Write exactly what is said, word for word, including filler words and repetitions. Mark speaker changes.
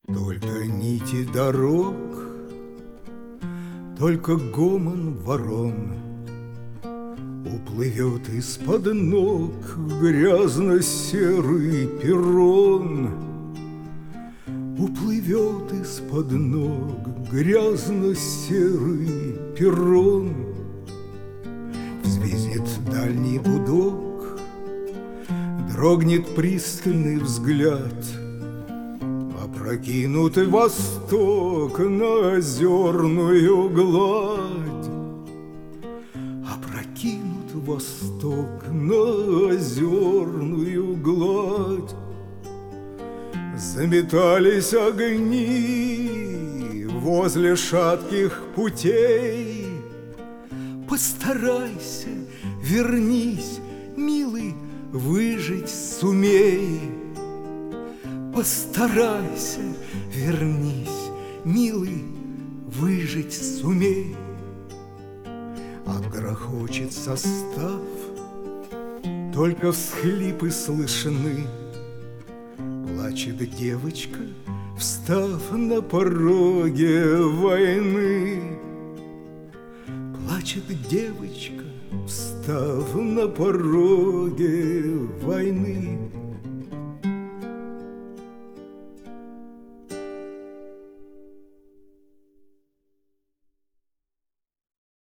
Speaker 1: Только нити дорог, только гомон ворон уплывет из-под ног грязно-серый перрон. Уплывет из-под ног грязно-серый перрон. Взвизнет дальний гудок, дрогнет пристальный взгляд, опрокинутый восток на озерную гладь. Опрокинут восток на озерную гладь. Заметались огни возле шатких путей. Постарайся, вернись, милый, выжить сумей. Постарайся, вернись, милый, выжить сумей. А грохочет состав, только всхлипы слышны. Плачет девочка, встав на пороге войны. Плачет девочка, встав на пороге войны.